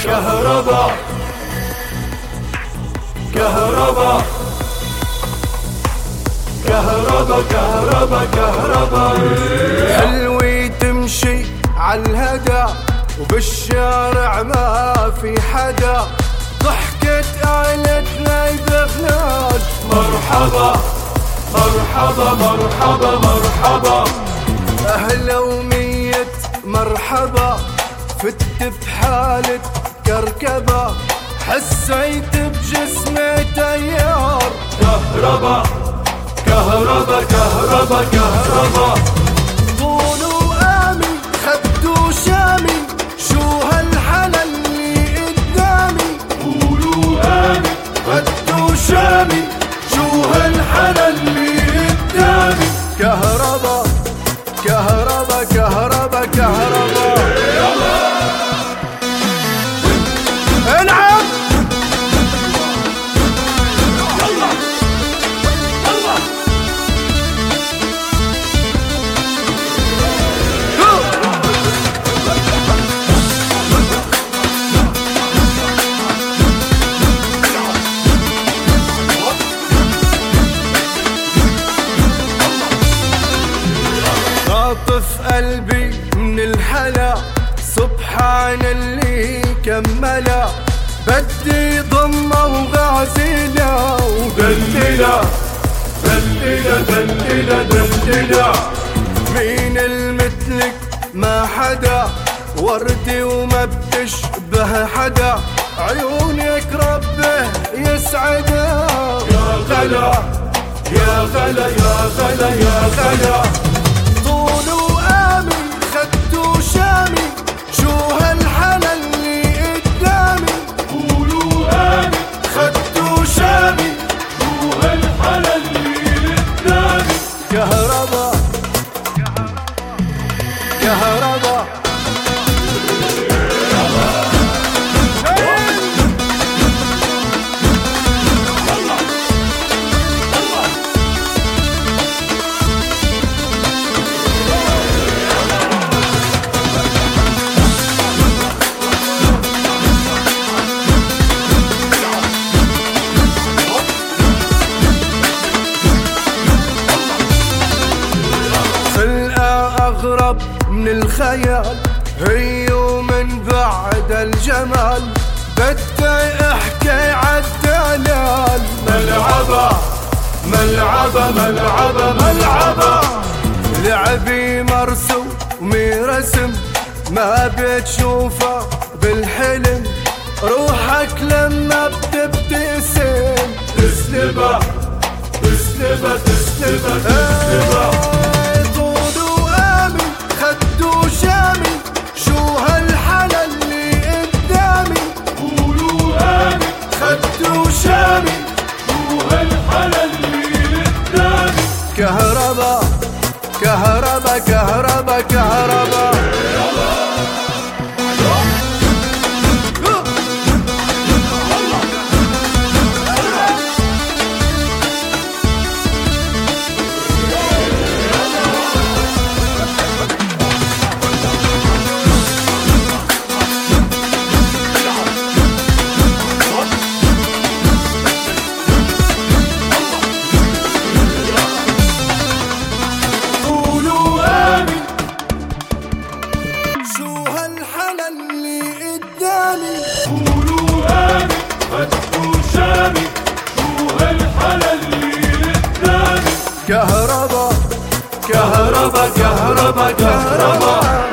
كهربا كهربا كهربا كهربا كهربا حلوي تمشي عالهدى وبالشارع ما في حدا، ضحكت عيلتنا يبغناك مرحبا مرحبا مرحبا مرحبا أهلا ومية مرحبا، فت بحالة كركبة حسيت بجسمي تيار كهربا كهربا كهربا كهربا طول وقامي خد وشامي، شو هالحلا اللي قدامي طول وقامي خد وشامي، شو هالحلا اللي قدامي كهربا كهربا كهربا كهربا انعم قلبي من الحلا، سبحان اللي كملا، بدي ضمه وغازله دللا دللا دللا دللا مين المثلك ما حدا، وردي وما بتشبه حدا، عيونك ربه يسعدها يا غلا يا غلا يا غلا يا غلا طول وقامي خد وشامي، شو هالحلا اللي قدامي طول وقامي خد وشامي، شو هالحلا اللي قدامي كهربا كهربا أغرب من الخيال هي ومن بعد الجمال، بدي احكي عالدلال ملعبا ملعبا ملعبا ملعبا لعبي مرسومي رسم ما بتشوفه بالحلم، روحك لما بتبتسم تسلبا تسلبا تسلبا تسلبا خد وشامي، شو هالحلا اللي قدامي طول وقامي خد وشامي، شو هالحلا اللي قدامي كهربا كهربا كهربا كهربا طول وقامي خد وشامي شو هالحلا اللي قدامي كهربا كهربا كهربا كهربا